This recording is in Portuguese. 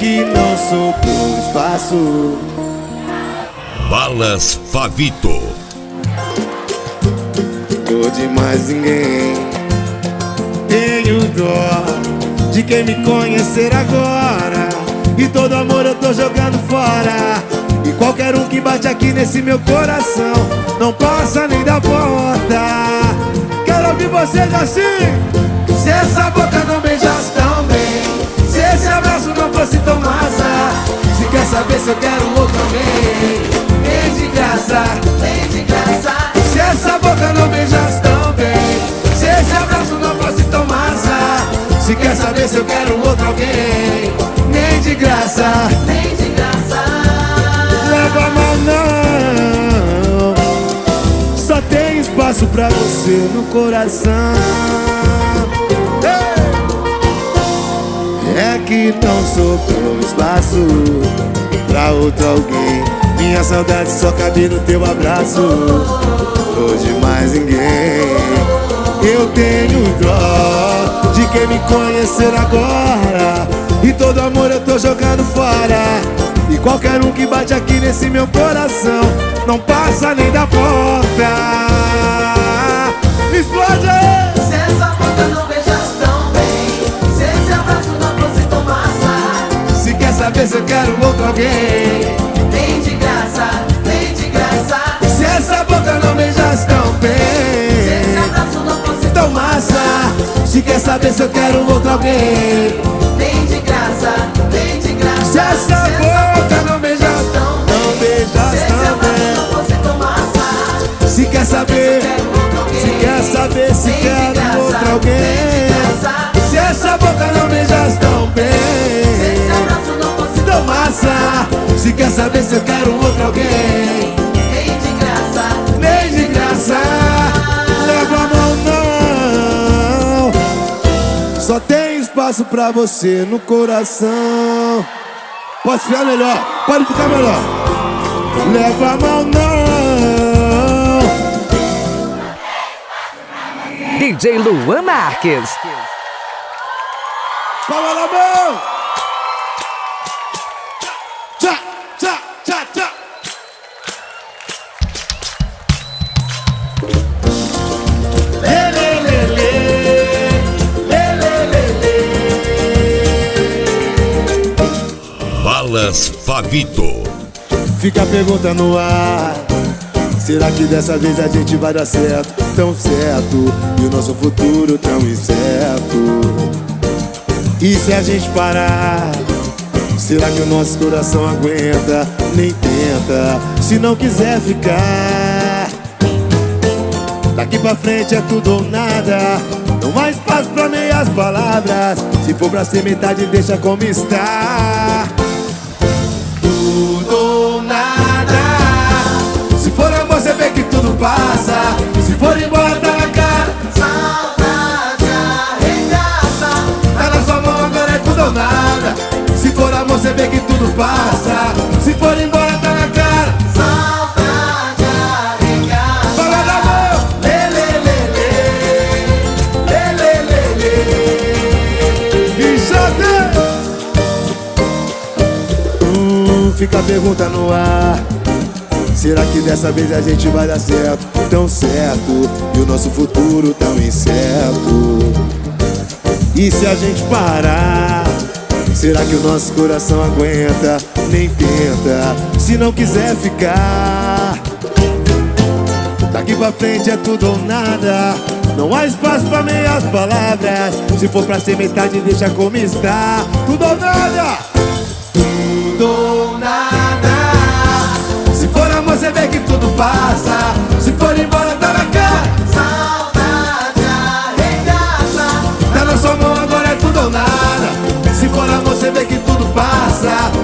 que não sobrou espaço. Balas Favito. Tô de mais ninguém. Tenho dó de quem me conhecer agora, e todo amor eu tô jogando fora. E qualquer um que bate aqui nesse meu coração não passa nem da porta. Quero ouvir vocês assim. Se essa boca não beijasse tão bem, se esse abraço não fosse tão massa, se quer saber se eu quero outro alguém, vem de graça, vem de graça. Se essa boca não beijasse tão bem, se esse abraço não fosse tão massa, se quer saber se eu quero outro alguém, nem de graça, Nem de graça. leva a mão não. Só tem espaço pra você no coração. É que não sobrou espaço pra outro alguém. Minha saudade só cabe no teu abraço. Tô de mais ninguém. Eu tenho dó de quem me conhecer agora, e todo amor eu tô jogando fora. E qualquer um que bate aqui nesse meu coração não passa nem da porta. Explode aí! Se essa boca não beijasse tão bem, se esse abraço não fosse tão massa, Se quer saber se eu quero outro alguém, vem de graça, vem de graça. se essa boca não beijasse tão Se esse bem, abraço não fosse tão massa. Se quer saber se eu quero outro alguém, vem de graça, vem de graça. se essa boca não beijasse, tão não se beijasse esse tão abraço bem. não fosse tão massa, Se quer saber, quero outro alguém, se quer saber se vem de quero graça, outro vem alguém, de graça. se essa boca não beijasse tão Se esse bem, abraço não fosse tão massa. Se quer saber se eu quero outro alguém, vem de graça, nem de graça, leva a mão não. Só tem espaço pra você no coração. Pode ficar melhor, pode ficar melhor. Leva a mão não. DJ Luan Marques. Palma na mão. Tchá, tchá, tchá, tchá. Lê, lê, lê, lê. Lê, lê, lê, lê. Balas Favito. Fica a pergunta no ar. Será que dessa vez a gente vai dar certo? Tão certo. E o nosso futuro tão incerto. E se a gente parar? Será que o nosso coração aguenta? Nem tenta, se não quiser ficar. Daqui pra frente é tudo ou nada. Não há espaço pra meias palavras. Se for pra ser metade, deixa como está. Tudo ou nada. Se for amor, você vê que tudo passa. Se for embora, tá na cara. saudade arregaça. Tá na sua mão, agora é tudo ou nada. Se for amor, você vê que tudo passa. Se for embora, tá na cara. Saudade arregaça. Fala na mão. Lê, lê, lê, lê. Lê, lê, lê, lê. Bichote. Fica a pergunta no ar. Será que dessa vez a gente vai dar certo? Tão certo. E o nosso futuro tão incerto. E se a gente parar? Será que o nosso coração aguenta? Nem tenta, se não quiser ficar. Daqui pra frente é tudo ou nada. Não há espaço pra meias palavras. Se for pra ser metade, deixa como está. Tudo ou nada. Tudo ou nada. Se for amor, você vê que tudo passa. Se for embora, tá na cara. Saudade arregaça. Tá na sua mão, agora é tudo ou nada. Se for amor, você vê que tudo passa.